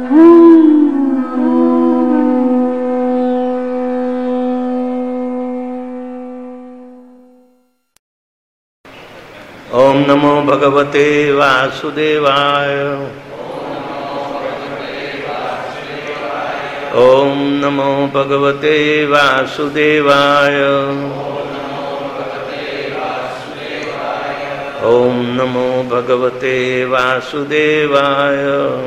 ओम नमो भगवते वासुदेवाय। ओम नमो भगवते वासुदेवाय। ओम नमो भगवते वासुदेवाय।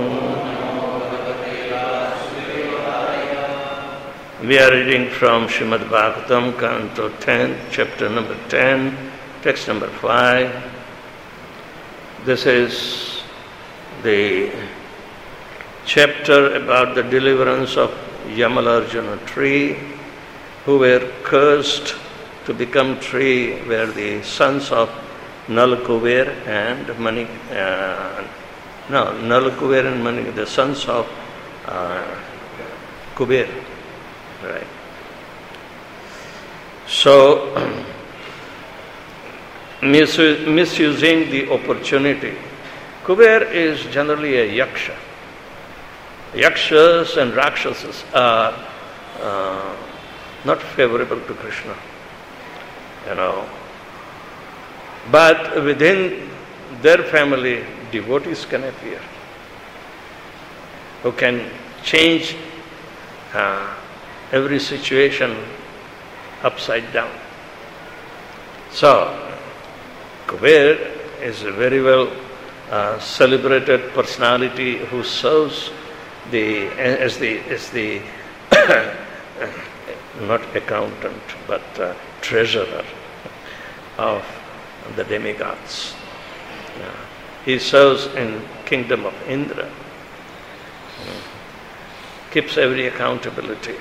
We are reading from Srimad Bhagavatam, Canto 10, chapter number 10, text number 5. This is the chapter about the deliverance of Yamalarjuna tree, who were cursed to become tree, were the sons of Nalakuber and Nalakuber and Mani, the sons of Kuber. Right. So, misusing the opportunity. Kuber is generally a yaksha. Yakshas and rakshasas are not favorable to Krishna, But within their family, devotees can appear who can change every situation upside down. So, Kuber is a very well celebrated personality who serves as the not accountant but treasurer of the demigods. He serves in kingdom of Indra. Keeps every accountability.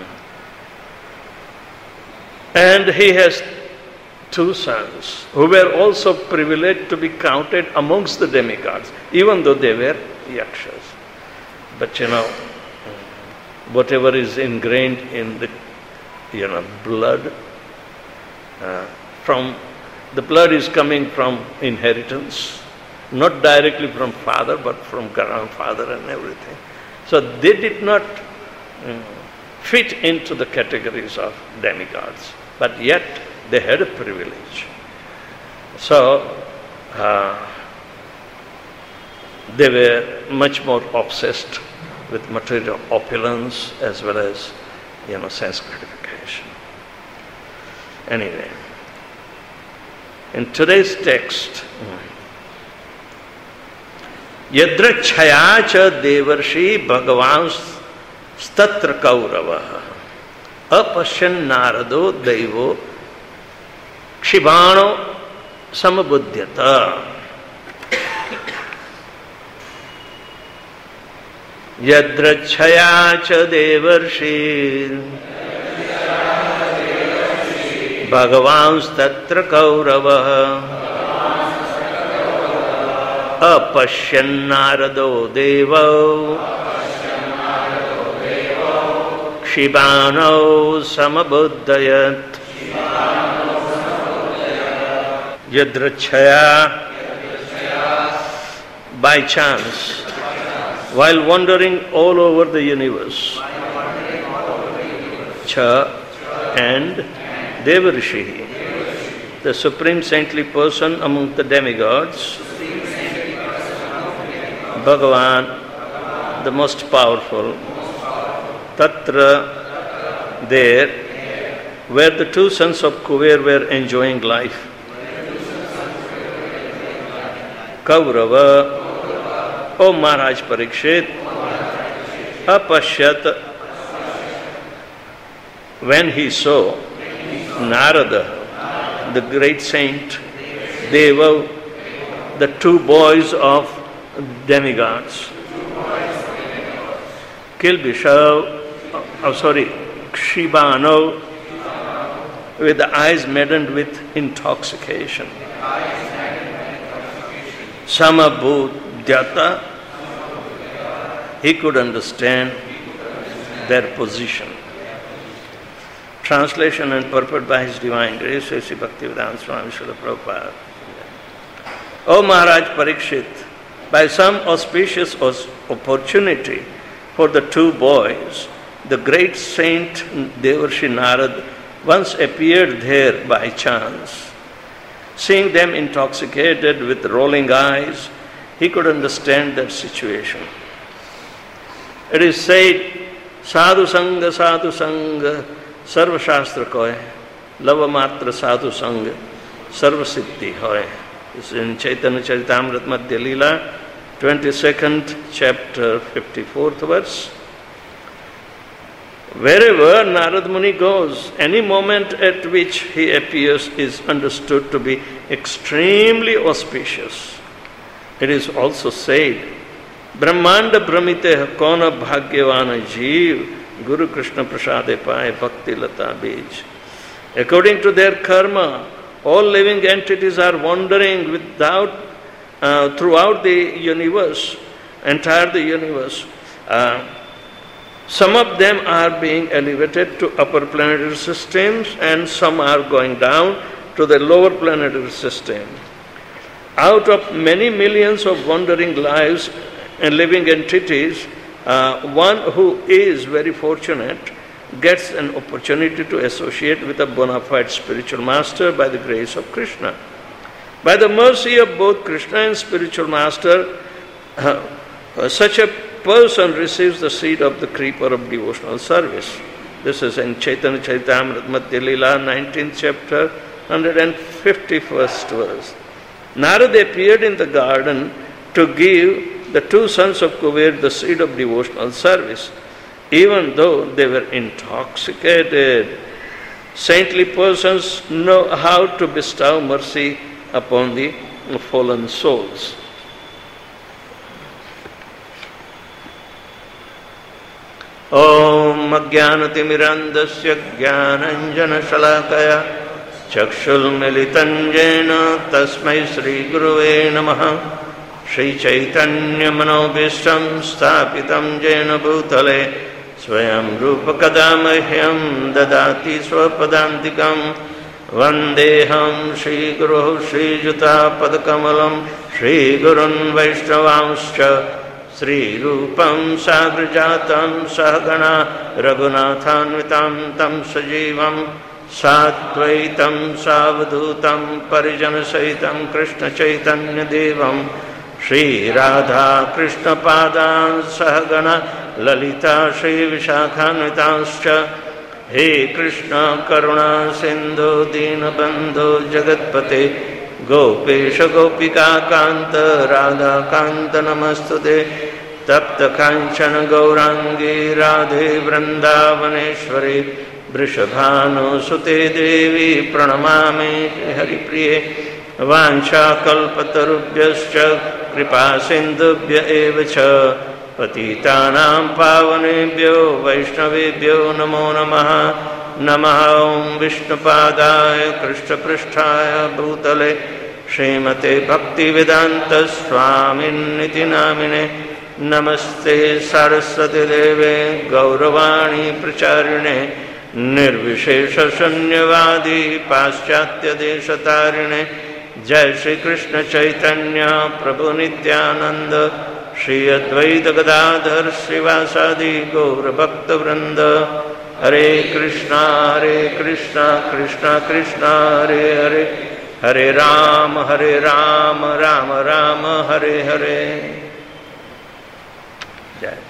And he has two sons who were also privileged to be counted amongst the demigods, even though they were yakshas. But whatever is ingrained in the blood, the blood is coming from inheritance, not directly from father, but from grandfather and everything. So they did not fit into the categories of demigods, but yet they had a privilege. So they were much more obsessed with material opulence as well as sense gratification. Anyway, in today's text, Yadra Chaya cha Devarshi Bhagavan Statra Kaurava Apashyan Narado Devo Kshibano Samabuddhyata. Yadra Chaya cha Devarshi Bhagavan Statra Kaurava Apashyan Narado Devo Kshibano Samabuddhayat. Yadrachaya, by chance, while wandering all over the universe, Cha and Devarishi, the supreme saintly person among the demigods, Bhagavan, the most powerful, Tatra, there, where the two sons of Kuber were enjoying life. Kaurava, O Maharaj Parikshit, Apashyat, when he saw Narada, the great saint, Deva, the two boys of demigods, Kshibano, with the eyes maddened with intoxication. Samabudhyata, he could understand their position. Translation and purport by His Divine Grace, Sri Bhaktivedanta Swami Srila Prabhupada. O Maharaj Parikshit, by some auspicious opportunity, for the two boys, the great saint Devarshi Narad once appeared there by chance. Seeing them intoxicated with rolling eyes, he could understand their situation. It is said, Sadhu Sangha, Sarva Shastra Koy, Lava Matra Sadhu Sangha, Sarva Siddhi Hoy. This is in Chaitanya Charitamrita Madhya Leela, 22nd chapter, 54th verse. Wherever Narad Muni goes, any moment at which he appears is understood to be extremely auspicious. It is also said, Brahmanda Brahmite Kona Bhagyavana Jeev, Guru Krishna Prasade Pai Bhakti Lata Bij. According to their karma, all living entities are wandering throughout the universe, entire universe. Some of them are being elevated to upper planetary systems and some are going down to the lower planetary system. Out of many millions of wandering lives and living entities, one who is very fortunate gets an opportunity to associate with a bona fide spiritual master by the grace of Krishna. By the mercy of both Krishna and spiritual master, such a person receives the seed of the creeper of devotional service. This is in Chaitanya Charitamrita Madhya Leela, 19th chapter, 151st verse. Narad appeared in the garden to give the two sons of Kuber the seed of devotional service, even though they were intoxicated. Saintly persons know how to bestow mercy upon the fallen souls. Om Ajnanatimirandasya Jnananjana-shalakaya Chakshulmilitanjena Tasmai Sri Guruve Namaha Shri Chaitanya Manobhishtam Sthapitam Jena Bhutale Swayam Rupa Kadamahyam Dadati Swapadantikam Vandeham Shri Guru Shri Juta Padakamalam Shri Gurun Vaishnavanscha Sri Rupam Sagrajatam Sahagana Raghunathanvitam Tam Sajivam Satvaitam Savadhutam Parijana Saitam Krishna Chaitanya Devam Shri Radha Krishna Padan Sahagana Lalita Shri Vishakhanvitanscha He Krishna Karuna Sindhu Dinabandhu Jagatpate Gopesha Gopika Kanta Radha Kanta Namastude Tapta Kanchana Gaurangi Radhe Vrindavaneshwari Vrishabhanu Sute Devi Pranamami Haripriye Vancha Kalpatarubhyascha Kripa Sindhubhya Evacha Patitanam Pavanebhyo Vaishnavebhyo Namo Namaha Namaha Om Vishnupadaya Krishna Pristhaya Bhutale Srimate Bhaktivedanta Swaminiti Namine Namaste Saraswati Deve Gauravani Pracharine Nirvishesha Shanyavadi Paschatya Deshatarine Jai Shri Krishna Chaitanya Prabhu Nityananda Shri Advaita Gadadhar Srivasadi Gaura Bhakta Vrinda Hare Krishna Krishna Krishna Hare Hare Hare Rama Rama Rama Hare Hare. Jai.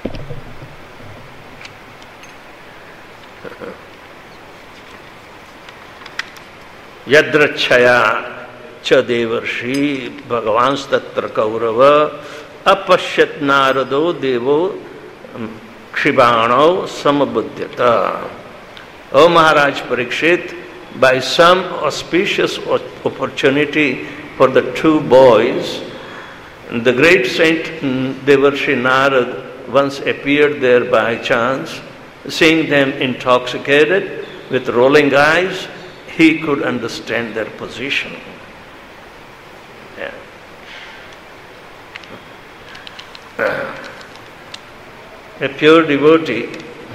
Yadrachaya cha devarshi bhagavans tatra kaurava apashyat narado devo Kshibano Samabuddhyata. O Maharaj Parikshit, by some auspicious opportunity for the two boys, the great saint Devarshi Narad once appeared there by chance. Seeing them intoxicated with rolling eyes, he could understand their position. A pure devotee,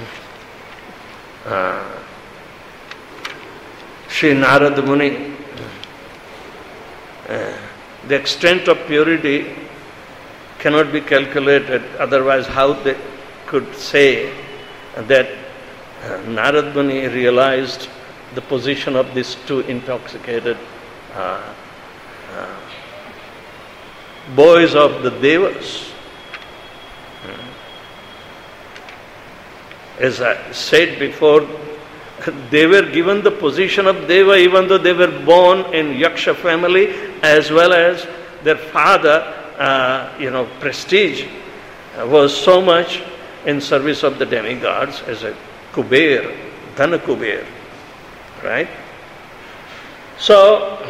Sri Narad Muni, the extent of purity cannot be calculated, otherwise how could say that Narad Muni realized the position of these two intoxicated boys of the Devas. As I said before, they were given the position of Deva even though they were born in Yaksha family, as well as their father, prestige was so much in service of the demigods as a Kuber, Dhana Kuber, right? So,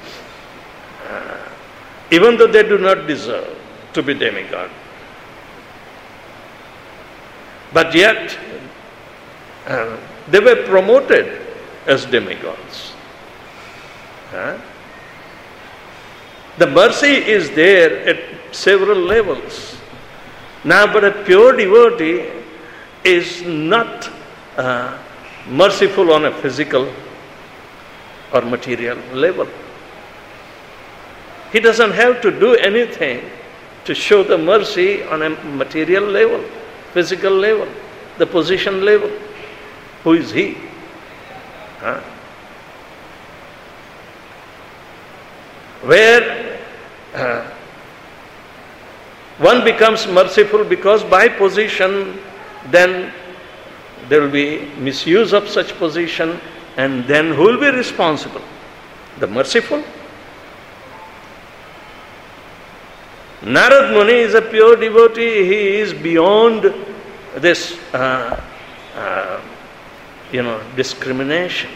even though they do not deserve to be demigod, but yet they were promoted as demigods. The mercy is there at several levels. Now, but a pure devotee is not merciful on a physical or material level. He doesn't have to do anything to show the mercy on a material level, physical level, the position level. Who is he? Where one becomes merciful because by position, then there will be misuse of such position, and then who will be responsible? The merciful? Narad Muni is a pure devotee. He is beyond this discrimination.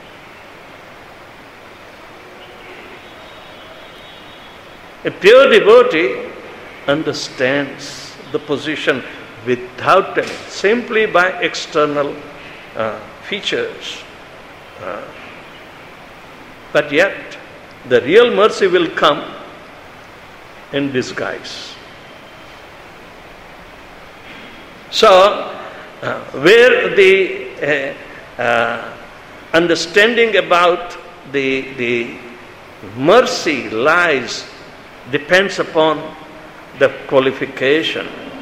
A pure devotee understands the position without telling, simply by external features. But yet, the real mercy will come in disguise. So, where the understanding about the mercy lies depends upon the qualification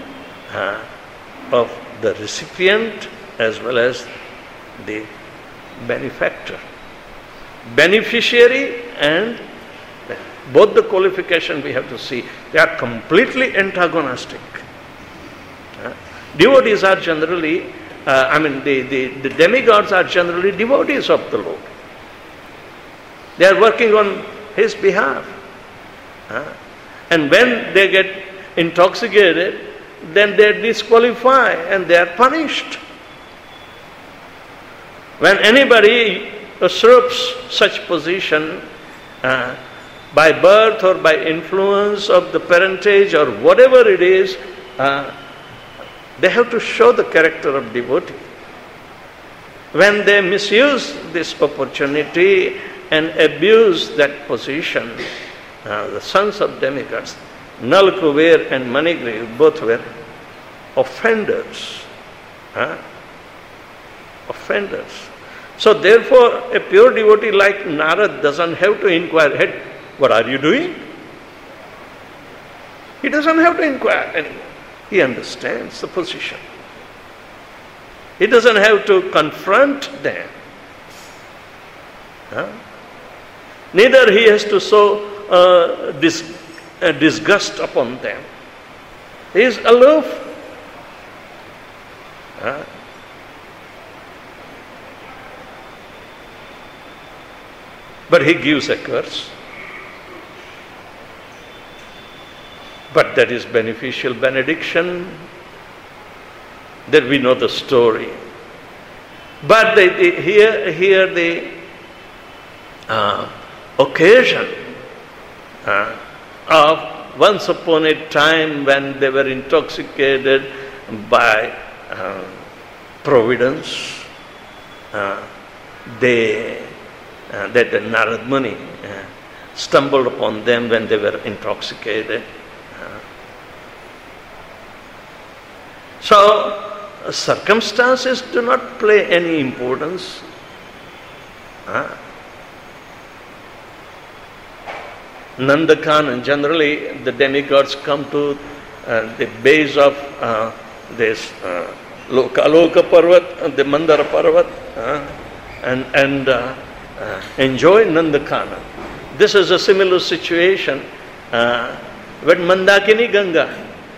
of the recipient as well as the benefactor. Beneficiary and both the qualification we have to see. They are completely antagonistic. Devotees are generally, the demigods are generally devotees of the Lord. They are working on His behalf. And when they get intoxicated, then they disqualify and they are punished. When anybody usurps such position by birth or by influence of the parentage or whatever it is, they have to show the character of devotee. When they misuse this opportunity and abuse that position, the sons of demigods, Nal Kuber and Manigriv, both were offenders. Offenders. So therefore, a pure devotee like Narad doesn't have to inquire, hey, what are you doing? He doesn't have to inquire anymore. He understands the position. He doesn't have to confront them. Neither he has to show disgust upon them. He is aloof. But he gives a curse. But that is beneficial benediction. That we know the story. But here the occasion of once upon a time when they were intoxicated by providence, that the Narad Muni stumbled upon them when they were intoxicated. So, circumstances do not play any importance. Nandakan, generally the demigods come to the base of this Lokaloka Parvat, the Mandara Parvat, and enjoy Nandakana. This is a similar situation with Mandakini Ganga.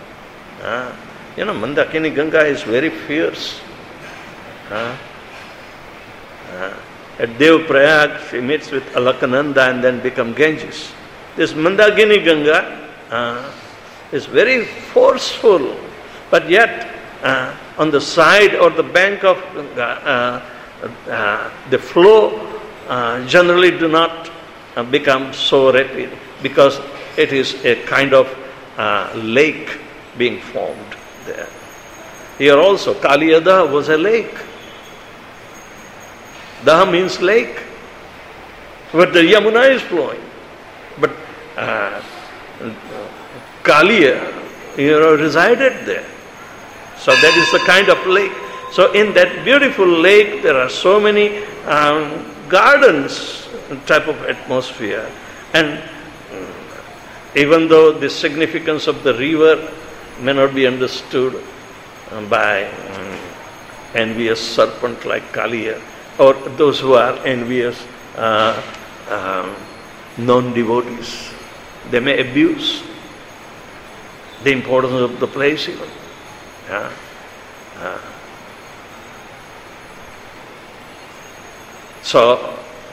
Mandakini Ganga is very fierce. At Dev-Prayag, she meets with Alakananda and then becomes Ganges. This Mandakini Ganga is very forceful, but yet on the side or the bank of Ganga, the flow generally do not become so rapid because it is a kind of lake being formed there. Here also, Kaliyada was a lake. Daha means lake, but the Yamuna is flowing. But Kaliya, resided there. So that is the kind of lake. So in that beautiful lake, there are so many gardens type of atmosphere. And even though the significance of the river may not be understood by envious serpent like Kaliya, or those who are envious non-devotees, they may abuse the importance of the place even. So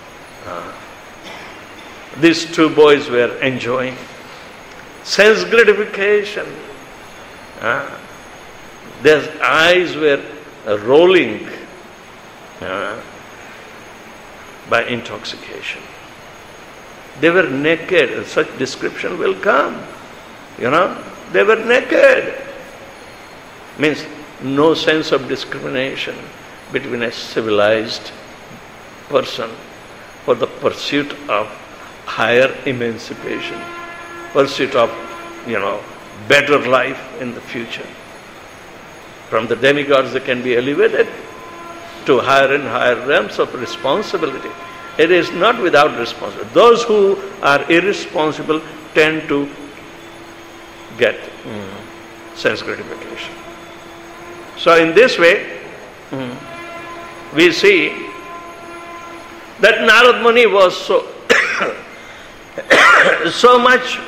these two boys were enjoying sense gratification. Their eyes were rolling by intoxication. They were naked. Such description will come. They were naked. Means no sense of discrimination between a civilized person for the pursuit of higher emancipation, pursuit of, better life in the future. From the demigods they can be elevated to higher and higher realms of responsibility. It is not without responsibility. Those who are irresponsible tend to get sense gratification. So in this way, we see that Narad Muni was so much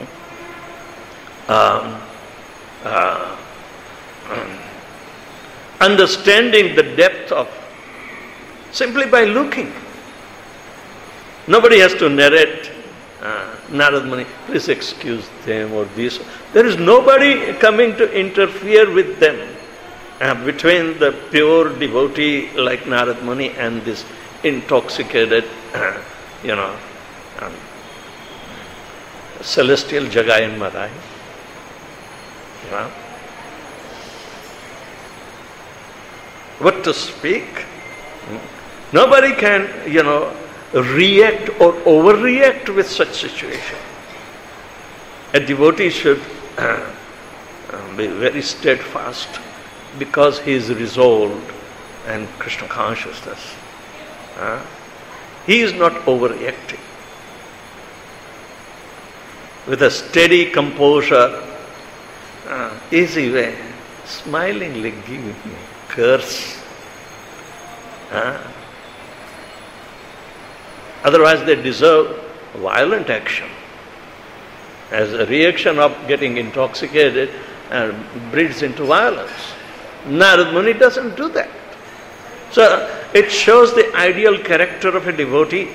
understanding the depth of simply by looking. Nobody has to narrate Narad Muni, please excuse them or this. There is nobody coming to interfere with them between the pure devotee like Narad Muni and this intoxicated, celestial Jagayan Madai. What to speak? Nobody can, react or overreact with such situation. A devotee should be very steadfast because he is resolved and Krishna consciousness. He is not overreacting. With a steady composure, easy way, smilingly giving me curse. Otherwise they deserve violent action. As a reaction of getting intoxicated breeds into violence. Narad Muni doesn't do that. So it shows the ideal character of a devotee.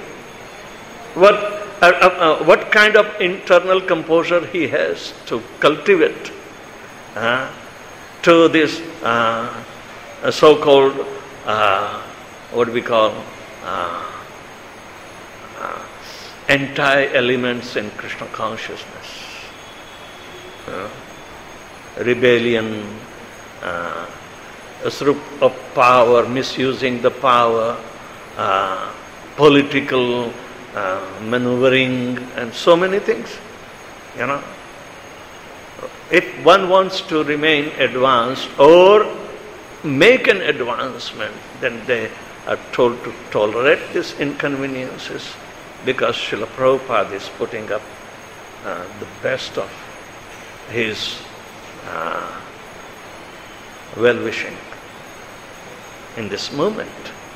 What kind of internal composure he has to cultivate to this so-called what we call anti-elements in Krishna consciousness. Rebellion, of power, misusing the power, political maneuvering, and so many things. If one wants to remain advanced or make an advancement, then they are told to tolerate these inconveniences because Srila Prabhupada is putting up the best of his well-wishing in this moment.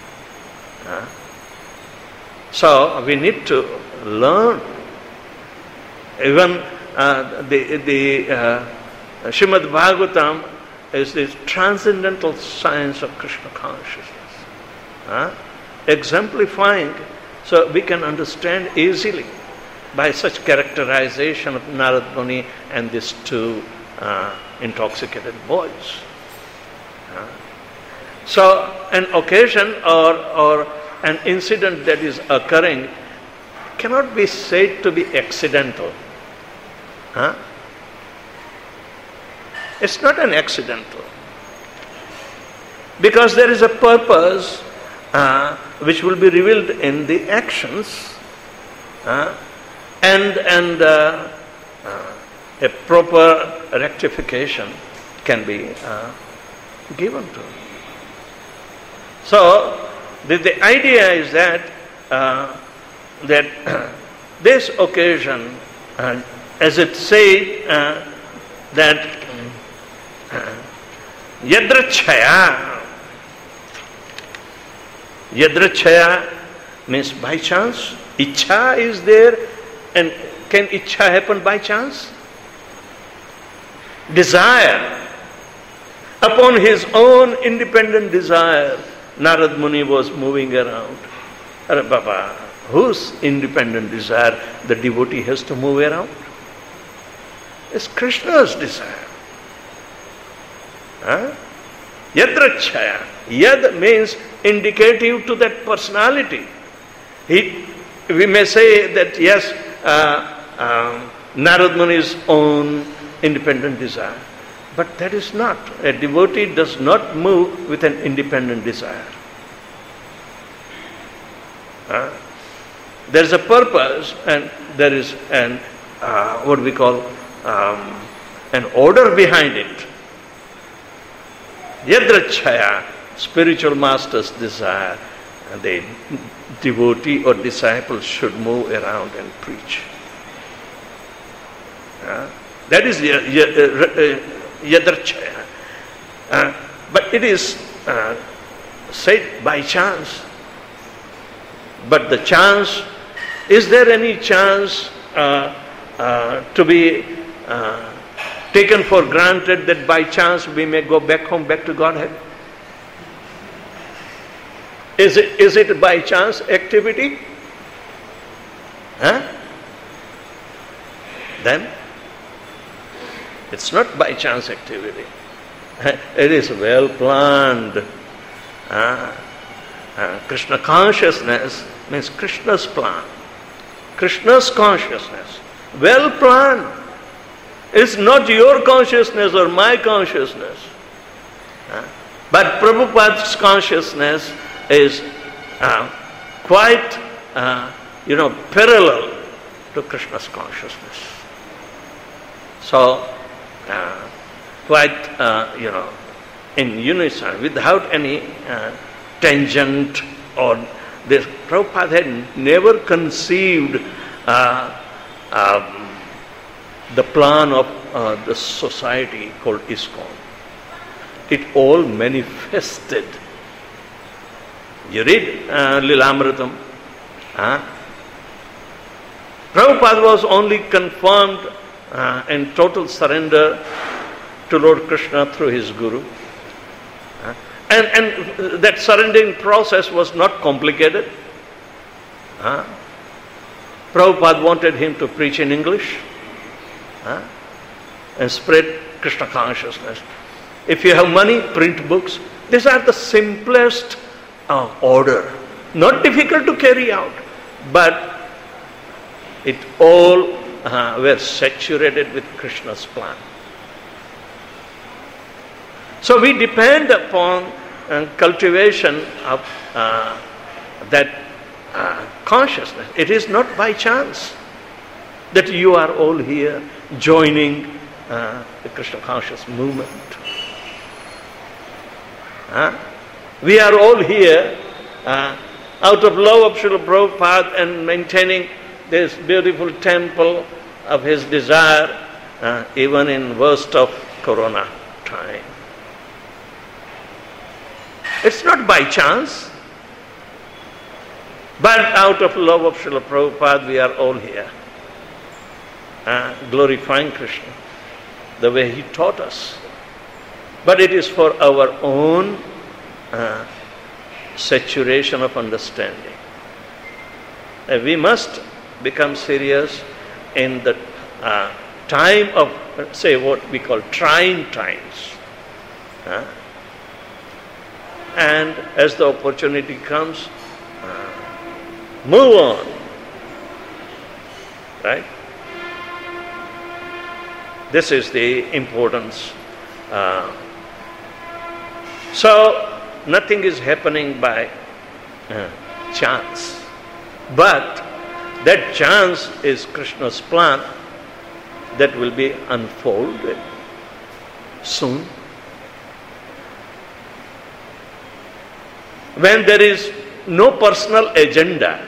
So we need to learn. Even the Srimad Bhagavatam is the transcendental science of Krishna consciousness, exemplifying, so we can understand easily by such characterization of Narad Muni and these two intoxicated boys. So an occasion or an incident that is occurring cannot be said to be accidental. It's not an accidental. Because there is a purpose which will be revealed in the actions, and a proper rectification can be given to. So the idea is that this occasion, as it said, that Yadrachaya means by chance. Ichha is there, and can ichha happen by chance? Desire. Upon his own independent desire, Narad Muni was moving around. Arre Baba, whose independent desire the devotee has to move around? It's Krishna's desire. Yadrachaya. Yad means indicative to that personality. We may say that yes, Narad Muni's own independent desire. But that is not. A devotee does not move with an independent desire. There is a purpose, and there is an what we call an order behind it. Yadrachaya, spiritual master's desire, the devotee or disciple should move around and preach. That is Yadrachaya. But it is said by chance. But the chance, is there any chance to be taken for granted that by chance we may go back home, back to Godhead? Is it by chance activity? Then it's not by chance activity. It is well planned. Krishna consciousness means Krishna's plan. Krishna's consciousness. Well planned. It's not your consciousness or my consciousness. But Prabhupada's consciousness is quite, parallel to Krishna's consciousness. So, quite, in unison, without any tangent or this. Prabhupada had never conceived the plan of the society called ISKCON. It all manifested. You read Lilamritam. Prabhupada was only confirmed in total surrender to Lord Krishna through his Guru. And that surrendering process was not complicated. Prabhupada wanted him to preach in English and spread Krishna consciousness. If you have money, print books. These are the simplest order. Not difficult to carry out, but it all were saturated with Krishna's plan. So we depend upon cultivation of that consciousness. It is not by chance that you are all here joining the Krishna conscious movement. We are all here out of love of Srila Prabhupada and maintaining this beautiful temple of his desire even in worst of Corona time. It's not by chance. But out of love of Srila Prabhupada, we are all here. Glorifying Krishna the way he taught us. But it is for our own saturation of understanding. We must become serious in the time of, say, what we call trying times. And as the opportunity comes, move on. Right? This is the importance. So, nothing is happening by chance. But that chance is Krishna's plan that will be unfolded soon. When there is no personal agenda,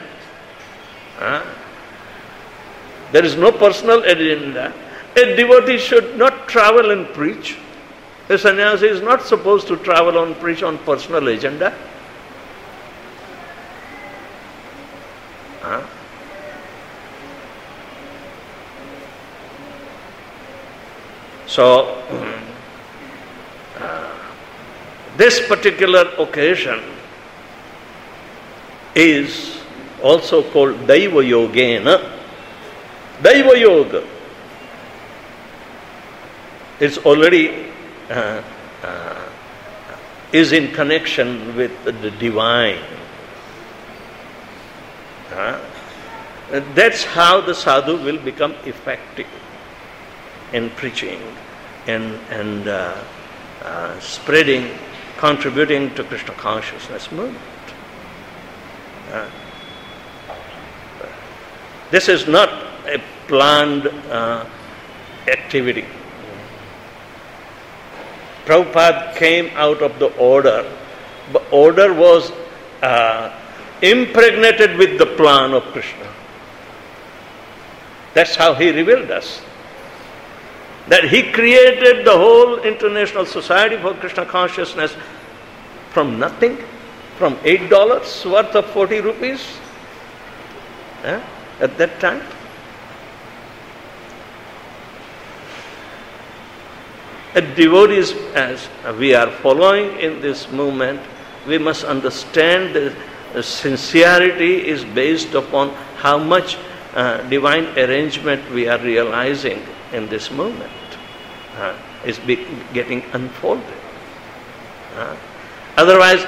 there is no personal agenda, a devotee should not travel and preach. A sannyasi is not supposed to travel and preach on personal agenda. So, this particular occasion is also called Daiva Yogena. Daiva Yoga is already is in connection with the divine. That's how the sadhu will become effective in preaching and spreading, contributing to Krishna consciousness movement. This is not a planned activity. Prabhupada came out of the order. The order was impregnated with the plan of Krishna. That's how he revealed us. That he created the whole International Society for Krishna Consciousness from nothing, from $8 worth of 40 rupees at that time. Devotees, as we are following in this movement, we must understand that sincerity is based upon how much divine arrangement we are realizing in this movement. Is getting unfolded. Otherwise,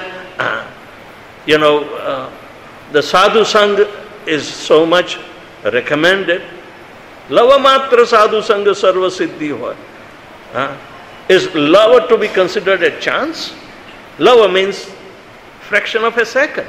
the sadhu sangha is so much recommended. Lava matra sadhu sangha sarva siddhi hoy. Is love to be considered a chance? Love means fraction of a second.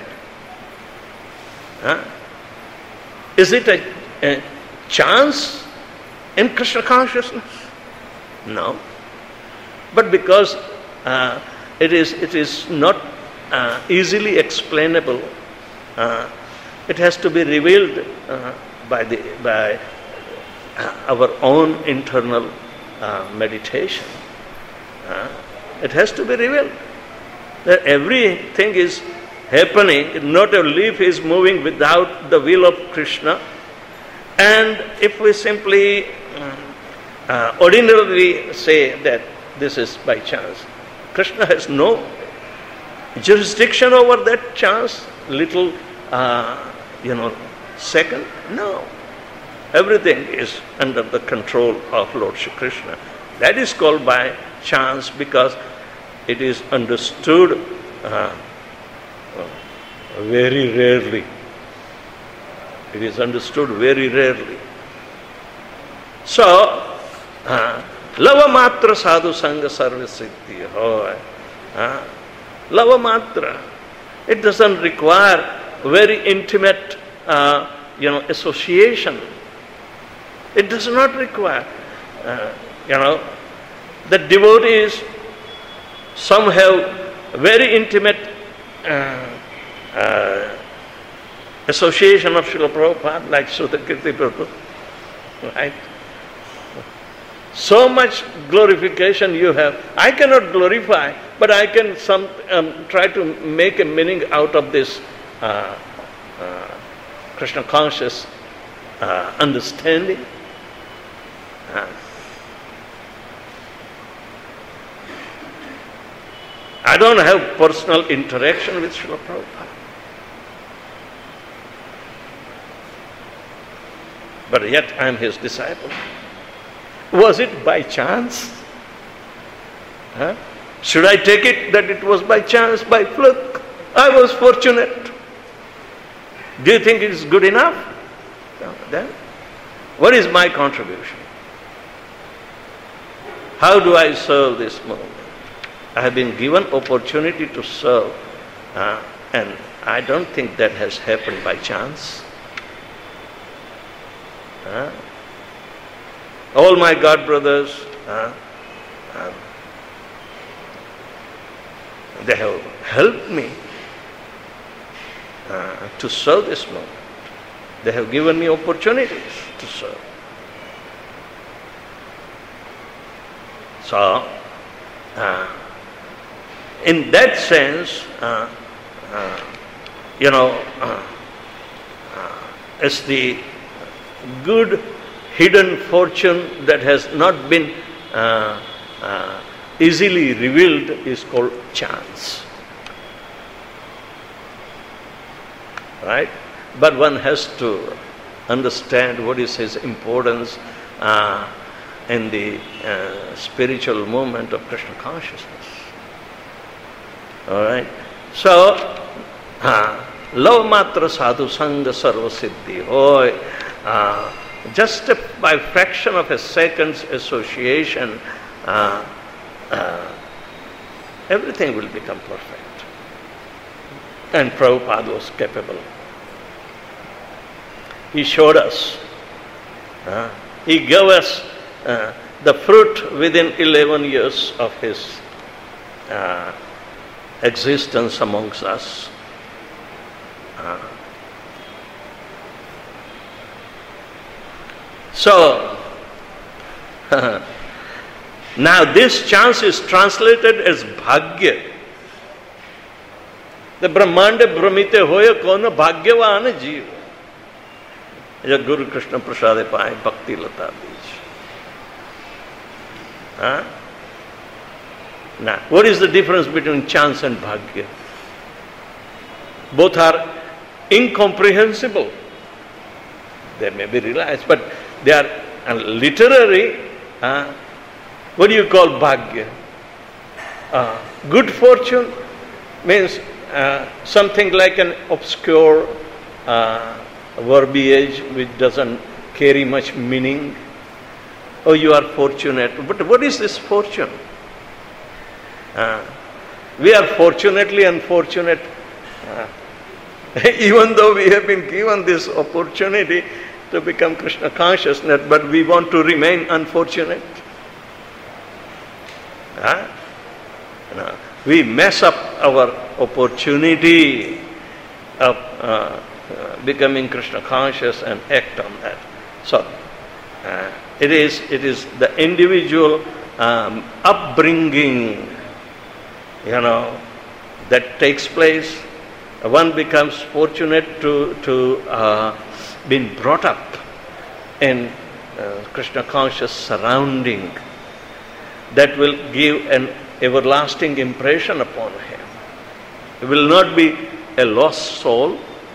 Is it a chance in Krishna consciousness? No. But because it is not easily explainable, it has to be revealed by our own internal meditation. It has to be revealed that everything is happening, not a leaf is moving without the will of Krishna. And if we simply ordinarily say that this is by chance, Krishna has no jurisdiction over that chance, little, second. No. Everything is under the control of Lord Shri Krishna. That is called by chance because it is understood very rarely. It is understood very rarely. So, lava matra sadhu sangha sarva siddhi hoy. Lava matra. It doesn't require very intimate, association. It does not require, the devotees somehow very intimate association of Srila Prabhupada, like Sutta Kirti Prabhu, right? So much glorification you have. I cannot glorify, but I can try to make a meaning out of this Krishna conscious understanding. I don't have personal interaction with Srila Prabhupada. But yet I am his disciple. Was it by chance? Should I take it that it was by chance, by fluke? I was fortunate. Do you think it is good enough? No. Then, what is my contribution? How do I serve this movement? I have been given opportunity to serve, and I don't think that has happened by chance. All my God brothers, they have helped me to serve this movement. They have given me opportunities to serve. So, in that sense, it's the good hidden fortune that has not been easily revealed is called chance. Right? But one has to understand what is his importance in the spiritual movement of Krishna consciousness. All right? So, lava matra sadhu sangha sarva siddhi hoy. Just by fraction of a second's association, everything will become perfect. And Prabhupada was capable. He showed us. He gave us the fruit within 11 years of his existence amongst us. So, now this chance is translated as bhagya. The brahmanda brahmite hoya kona bhagyavan jeev. Ja Guru Krishna Prasade Pai Bhakti Lata Bij. Now, what is the difference between chance and bhagya? Both are incomprehensible. They may be realized, but they are literary. What do you call bhagya? Good fortune means something like an obscure verbiage which doesn't carry much meaning. Oh, you are fortunate. But what is this fortune? We are fortunately unfortunate. Even though we have been given this opportunity to become Krishna consciousness, but we want to remain unfortunate. We mess up our opportunity of becoming Krishna conscious and act on that. So, it is the individual upbringing, that takes place. One becomes fortunate to being brought up in Krishna conscious surrounding that will give an everlasting impression upon him. He will not be a lost soul.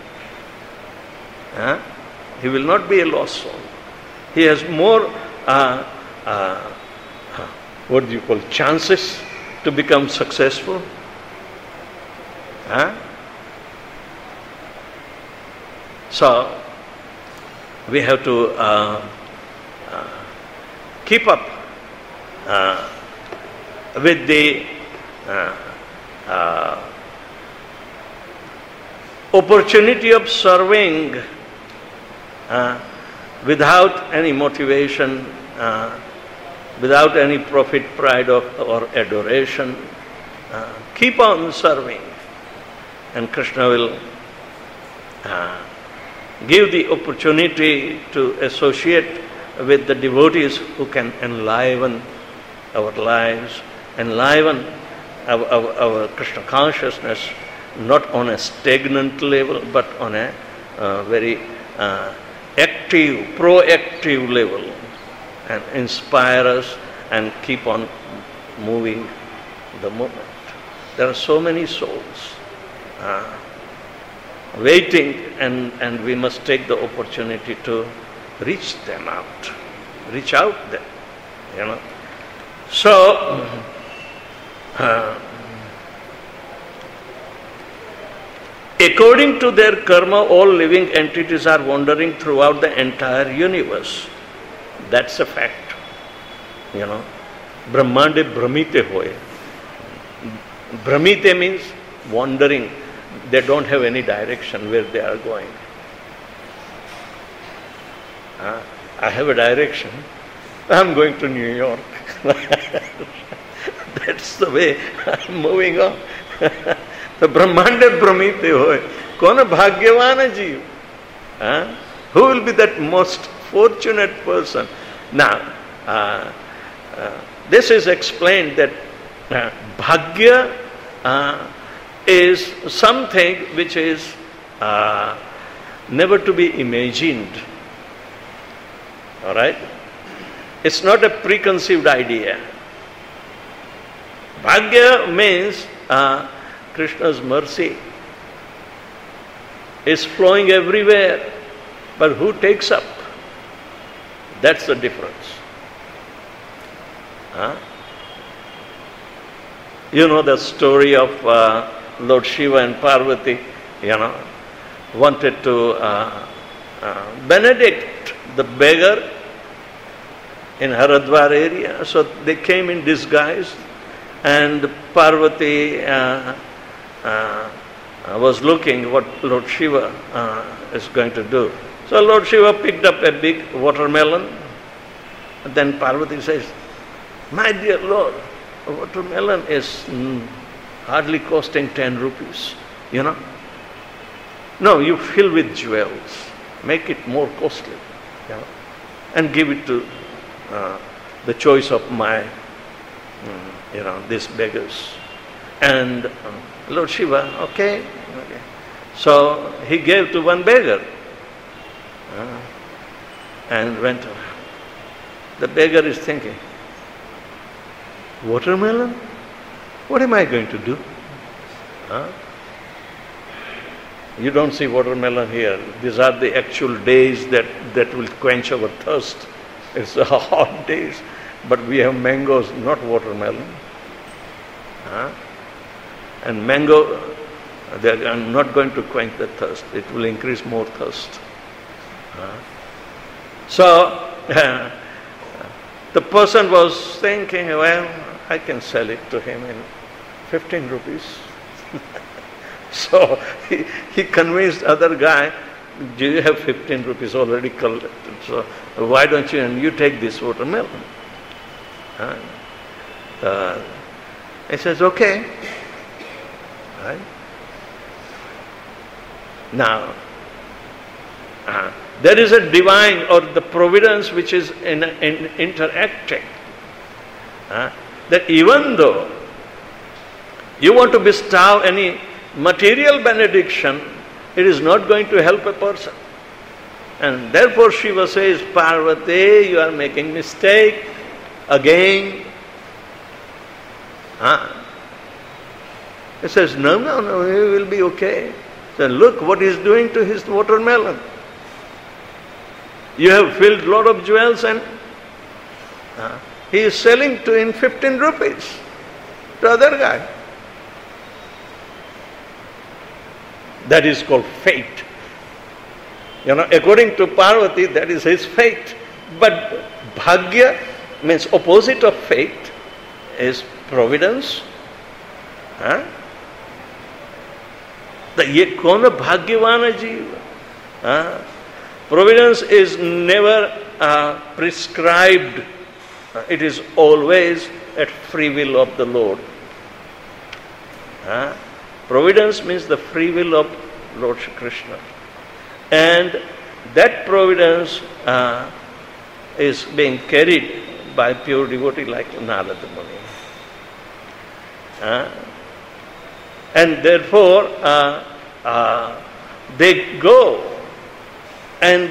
He will not be a lost soul. He has more what do you call chances to become successful. So we have to keep up with the opportunity of serving without any motivation, without any profit, pride or adoration. Keep on serving, and Krishna will give the opportunity to associate with the devotees who can enliven our lives, enliven our Krishna consciousness, not on a stagnant level, but on a very active, proactive level, and inspire us and keep on moving the movement. There are so many souls waiting, and we must take the opportunity to reach them out, reach out them, So, according to their karma, all living entities are wandering throughout the entire universe. That's a fact. Brahmande Brahmite hoye. Brahmite means wandering. They don't have any direction where they are going. I have a direction. I'm going to New York. That's the way I'm moving on. The Brahmande Brahmite hoy. Kona bhagyavana jeev? Who will be that most fortunate person? Now, this is explained that bhagya is something which is never to be imagined. All right? It's not a preconceived idea. Bhagya means Krishna's mercy is flowing everywhere, but who takes up? That's the difference. You know the story of Lord Shiva and Parvati, wanted to benedict the beggar in Haridwar area. So they came in disguise, and Parvati was looking what Lord Shiva is going to do. So Lord Shiva picked up a big watermelon, and then Parvati says, "My dear Lord, a watermelon is hardly costing 10 rupees, No, you fill with jewels, make it more costly, and give it to the choice of my, these beggars." And Lord Shiva, okay. So he gave to one beggar and went away. The beggar is thinking, watermelon? What am I going to do? You don't see watermelon here. These are the actual days that will quench our thirst. It's the hot days. But we have mangoes, not watermelon. And mango, they are not going to quench the thirst. It will increase more thirst. So, the person was thinking, well, I can sell it to him in 15 rupees. So he convinced other guy, do you have 15 rupees already collected? So why don't you take this watermelon? He says, okay. Right? Now, there is a divine or the providence which is in interacting. That even though you want to bestow any material benediction, it is not going to help a person. And therefore Shiva says, Parvati, you are making mistake again. He says, no, he will be okay. So look what he is doing to his watermelon. You have filled a lot of jewels and he is selling to in 15 rupees to other guy. That is called fate. According to Parvati, that is his fate. But bhagya means opposite of fate is providence. The ye kona bhagyavana jeeva. Providence is never prescribed. It is always at free will of the Lord. Providence means the free will of Lord Krishna. And that providence is being carried by pure devotee like Narada Muni. And therefore, they go and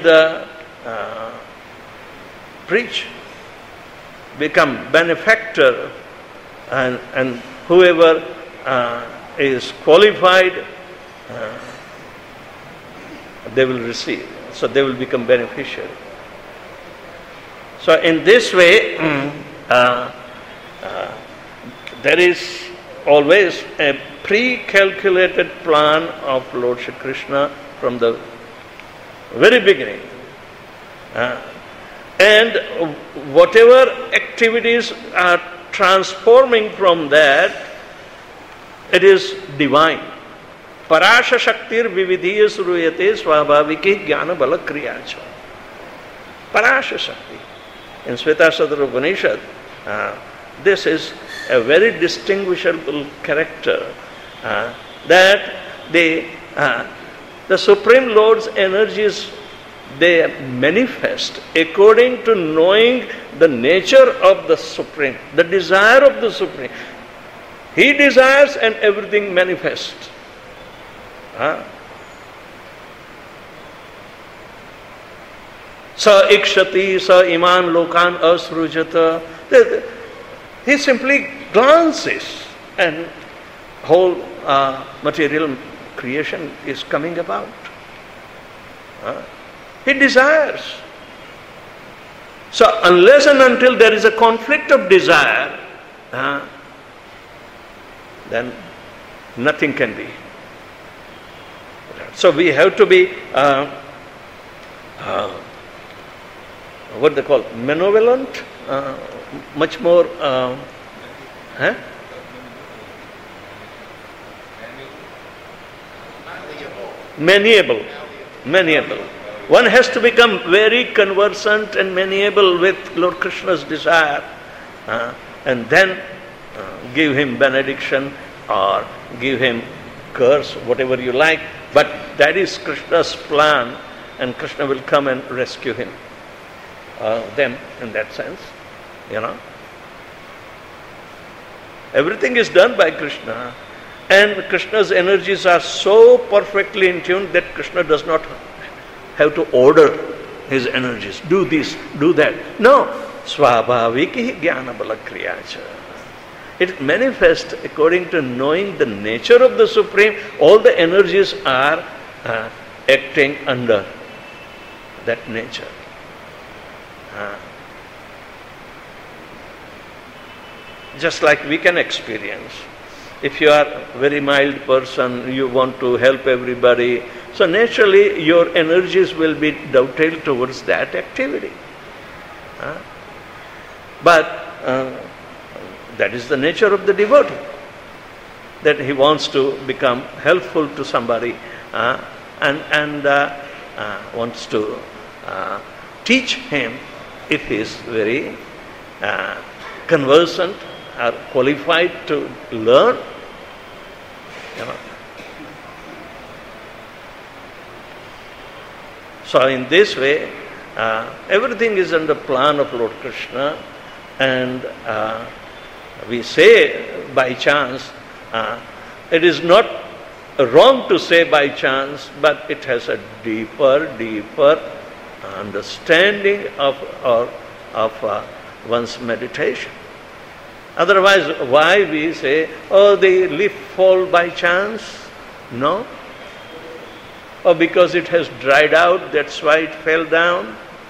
preach, become benefactor, and whoever is qualified, they will receive. So they will become beneficiary. So in this way, there is always a pre-calculated plan of Lord Shri Krishna from the very beginning. And whatever activities are transforming from that, it is divine. Parasha Shaktir Vividhiya Suruyate Swabhaviki Jnana Bala Kriyacha. Parasha Shakti. In Svetasatara Upanishad, this is a very distinguishable character, that the Supreme Lord's energies, they manifest according to knowing the nature of the Supreme, the desire of the Supreme. He desires and everything manifests. Sa ikshati, sa iman lokan asrujata. He simply glances and whole material creation is coming about. He desires. So unless and until there is a conflict of desire, then nothing can be. So we have to be what they call benevolent, much more maniable. One has to become very conversant and maniable with Lord Krishna's desire, and then give him benediction or give him curse, whatever you like. But that is Krishna's plan, and Krishna will come and rescue him. Them in that sense, Everything is done by Krishna, and Krishna's energies are so perfectly in tune that Krishna does not have to order his energies. Do this, do that. No. Swabhaviki jnana bala kriyacha. It manifests according to knowing the nature of the Supreme. All the energies are acting under that nature. Just like we can experience. If you are a very mild person, you want to help everybody, so naturally your energies will be dovetailed towards that activity. But that is the nature of the devotee, that he wants to become helpful to somebody and wants to teach him if he is very conversant or qualified to learn. So in this way, everything is under plan of Lord Krishna, and we say by chance. It is not wrong to say by chance, but it has a deeper understanding of one's meditation. Otherwise, why we say, oh, the leaf fall by chance? No. Or because it has dried out, that's why it fell down?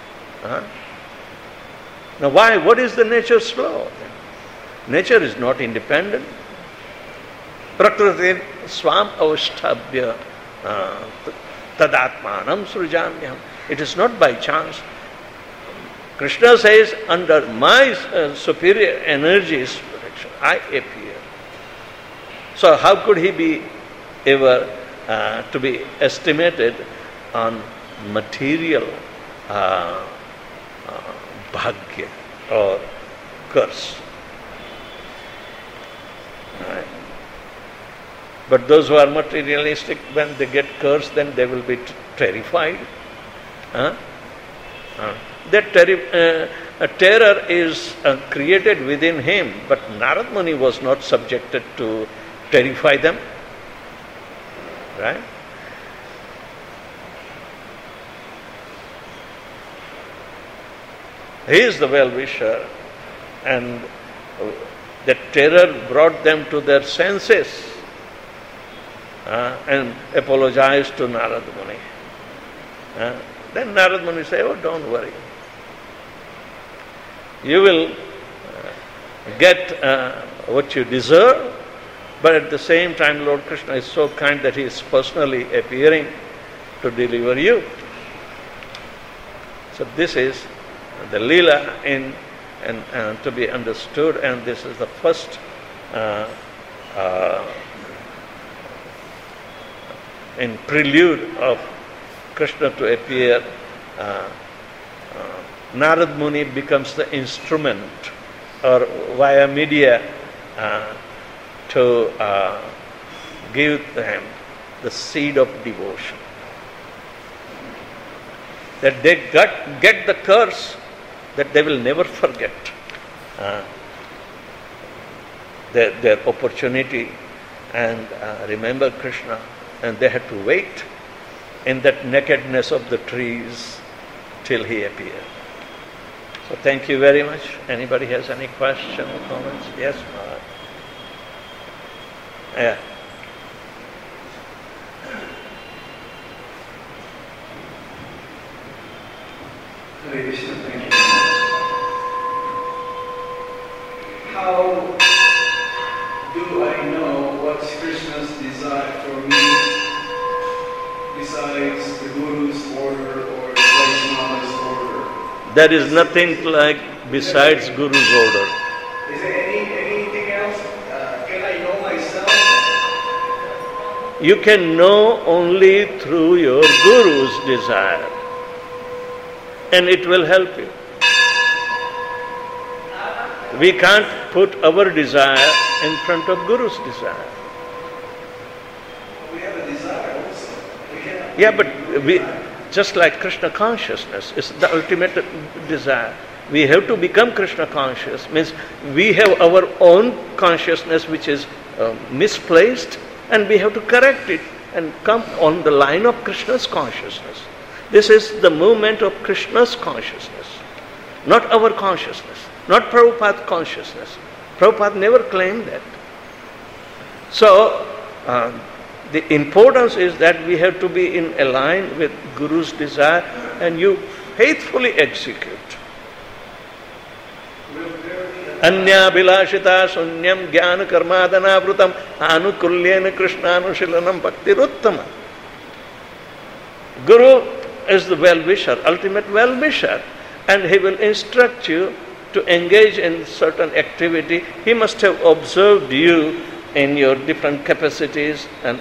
Now why? What is the nature's law? Nature is not independent. Prakriti swam avashtabhya tadatmanam srujamyam. It is not by chance. Krishna says, under my superior energies, I appear. So how could he be ever to be estimated on material bhagya or curse? Right. But those who are materialistic, when they get cursed, then they will be terrified. that terror is created within him, but Narad Muni was not subjected to terrify them. Right? He is the well-wisher, and that terror brought them to their senses and apologized to Narad Muni. Then Narad Muni said, "Oh, don't worry. You will get what you deserve, but at the same time Lord Krishna is so kind that he is personally appearing to deliver you." So this is the Leela and to be understood, and this is the first in prelude of Krishna to appear. Narad Muni becomes the instrument or via media to give them the seed of devotion. That they get the curse that they will never forget their opportunity and remember Krishna, and they had to wait in that nakedness of the trees till he appeared. So thank you very much. Anybody has any question or comments? Yes, Maharaj. Yeah. Hare Krishna, thank you. How do I know what's Krishna's desire for me besides the Guru's order or the Vaishnava's order? There is nothing like besides Guru's order. Is there anything else? Can I know myself? You can know only through your Guru's desire, and it will help you. We can't put our desire in front of Guru's desire. We have a desire also. Yeah, but just like Krishna consciousness is the ultimate desire. We have to become Krishna conscious. Means we have our own consciousness which is misplaced, and we have to correct it and come on the line of Krishna's consciousness. This is the movement of Krishna's consciousness, not our consciousness, not Prabhupada's consciousness. Prabhupada never claimed that. So, the importance is that we have to be in line with Guru's desire, and you faithfully execute. Anya bilashita sunyam jnana karmadana vrutam anukulyena krishnanushilanam bhaktiruttama. Guru is the well-wisher, ultimate well-wisher, and he will instruct you to engage in certain activity. He must have observed you in your different capacities and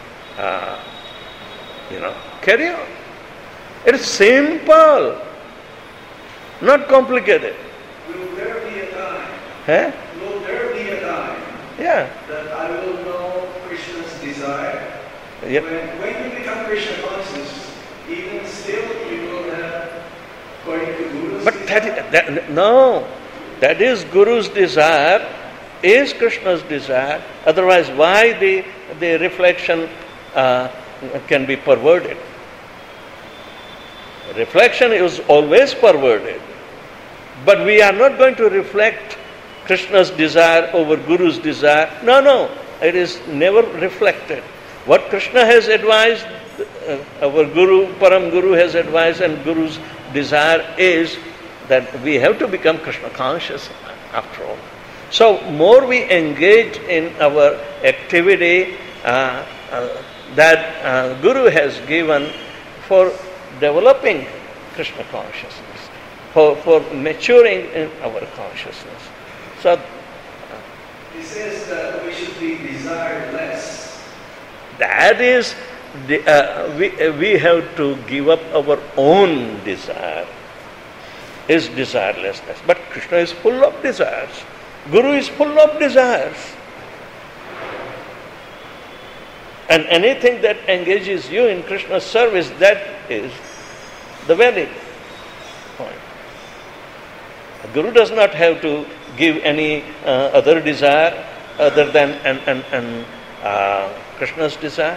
carry on. It is simple, not complicated. Will there be a time? Will there be a time? Yeah. That I will know Krishna's desire? Yep. When you become Krishna conscious, even still you will have according to Guru's But desire? that is Guru's desire, is Krishna's desire. Otherwise, why the reflection can be perverted? Reflection is always perverted. But we are not going to reflect Krishna's desire over Guru's desire. No, it is never reflected. What Krishna has advised, our Guru, Param Guru has advised, and Guru's desire is that we have to become Krishna conscious after all. So more we engage in our activity that Guru has given for developing Krishna consciousness, for maturing in our consciousness. So He says that we should be desireless. that is, we have to give up our own desire, is desirelessness. But Krishna is full of desires. Guru is full of desires. And anything that engages you in Krishna's service, that is the valid point. Guru does not have to give any other desire other than Krishna's desire.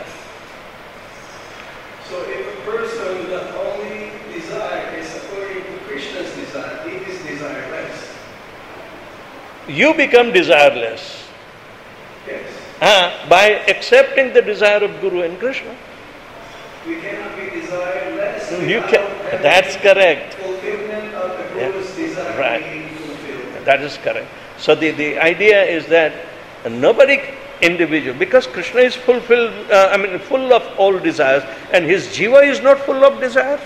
So if a person the only desire is according to Krishna's desire, he is desireless. You become desireless Yes. by accepting the desire of Guru and Krishna. We cannot be desireless. You without can. having That's correct. Fulfillment of the Guru's desire Right. being fulfilled. That is correct. So the idea is that nobody individual, because Krishna is full of all desires, and his jiva is not full of desires.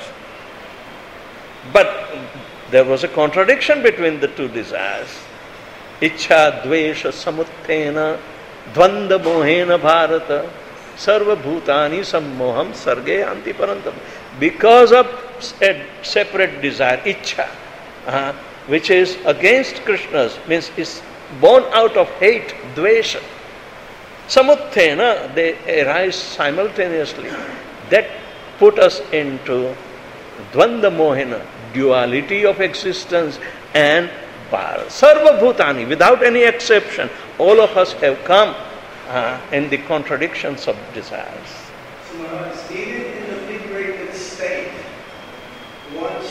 But there was a contradiction between the two desires. Ichha dvesha samuttena dvanda mohena bharata sarva bhutani sammoham sarge anti parantam. Because of a separate desire, ichha, which is against Krishna's, means is born out of hate, dvesha. Samuttena, they arise simultaneously. That put us into dvanda mohena, duality of existence, and sarva bhutani, without any exception, all of us have come in the contradictions of desires. So Maharaj, even in the liberated state, one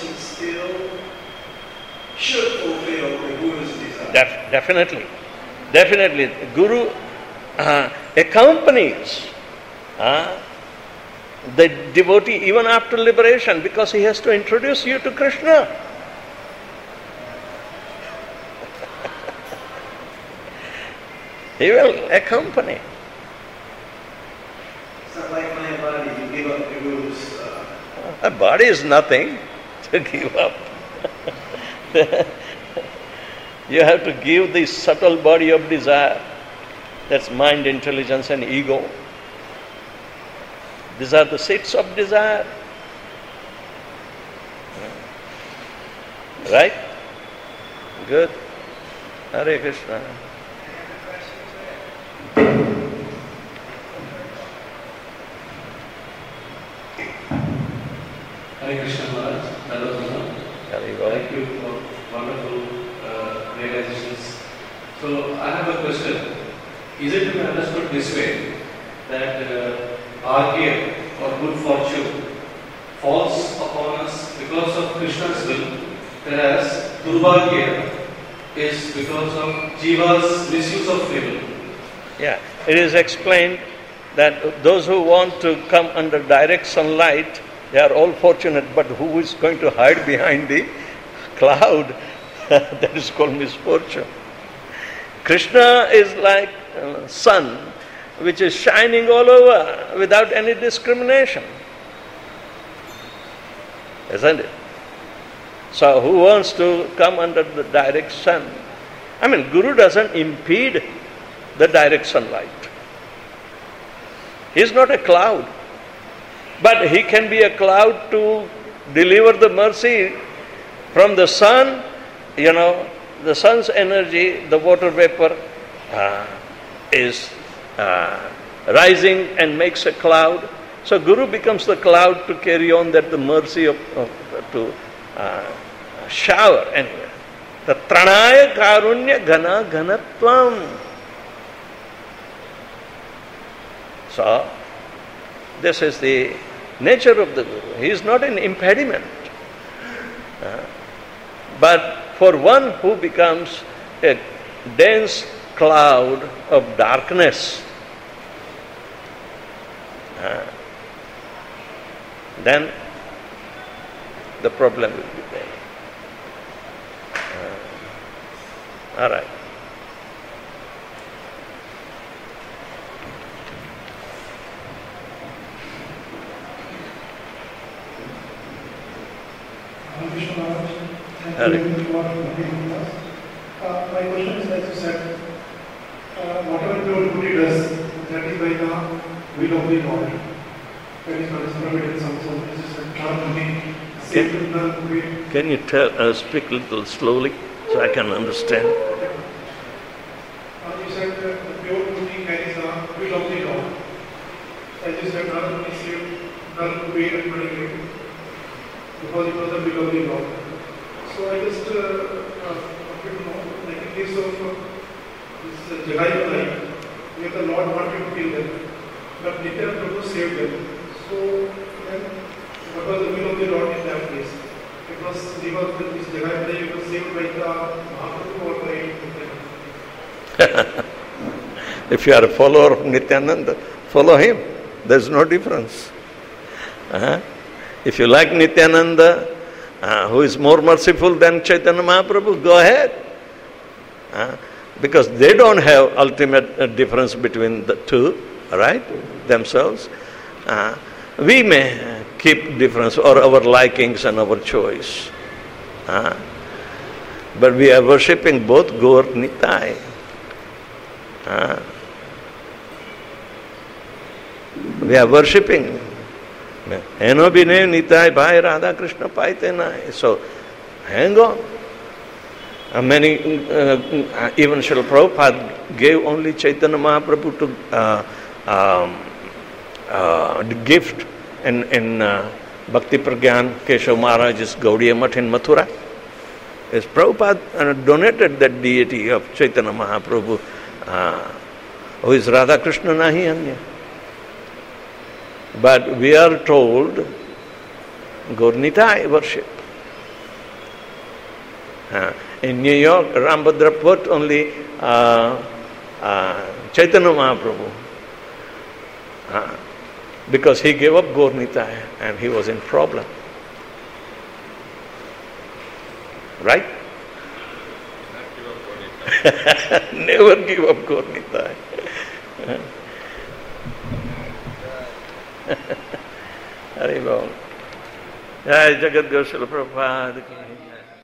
should fulfill the Guru's desire. Definitely. Guru accompanies the devotee even after liberation, because he has to introduce you to Krishna. He will accompany. It's not like my body, you give up the Guru's. A body is nothing to give up. You have to give the subtle body of desire. That's mind, intelligence, and ego. These are the seats of desire. Right? Good. Hare Krishna. Hare Krishna Maharaj, Hare Krishna. thank you for wonderful realizations. So I have a question. Is it to be understood this way that Bhagya or good fortune falls upon us because of Krishna's will, whereas Durbhagya is because of Jiva's misuse of free will? Yeah, it is explained that those who want to come under direct sunlight, they are all fortunate, but who is going to hide behind the cloud? That is called misfortune. Krishna is like sun, which is shining all over without any discrimination. Isn't it? So who wants to come under the direct sun? Guru doesn't impede the direct sunlight. He is not a cloud. But he can be a cloud to deliver the mercy from the sun. The sun's energy, the water vapor is rising and makes a cloud. So Guru becomes the cloud to carry on that the mercy to shower anyway. The Tranaya Karunya Gana Ganatvam. So this is the nature of the Guru. He is not an impediment. But for one who becomes a dense cloud of darkness, then the problem will be there. All right. My question is, as you said, whatever the devotee does, that is by the will of the Lord. That is what is provided in some Can you speak a little slowly so I can understand? You said that the pure devotee carries the will of the Lord. As you said, none is saved, none to be and because it was the will of the Lord. So I just case of this Jagai Malai, where the Lord wanted to kill them, but Nityananda Prabhu saved them. So then, what was the will of the Lord in that case? Because this Jagai Malai was saved by the Mahaprabhu or by Nityananda. If you are a follower of Nityananda, follow him. There's no difference. If you like Nityananda, who is more merciful than Chaitanya Mahaprabhu, go ahead. Because they don't have ultimate difference between the two, right, themselves. We may keep difference or our likings and our choice. But we are worshipping both Gaur Nitai. We are worshipping. Eno bine Nitai Bhai Radha Krishna Paite Nai. So, hang on. Many, even Srila Prabhupada gave only Chaitanya Mahaprabhu to gift in Bhakti Pragyan Keshav Maharaj's Gaudiya Math in Mathura. As Prabhupada donated that deity of Chaitanya Mahaprabhu, who is Radha Krishna Nahi Anya. But we are told Gaur Nitai worship. In New York, Rambhadra put only Chaitanya Mahaprabhu because he gave up Gaur Nitai and he was in problem. Right? Never give up Gaur Nitai. Hari Bol. Jai Jagat Goswami Prabhupada ki.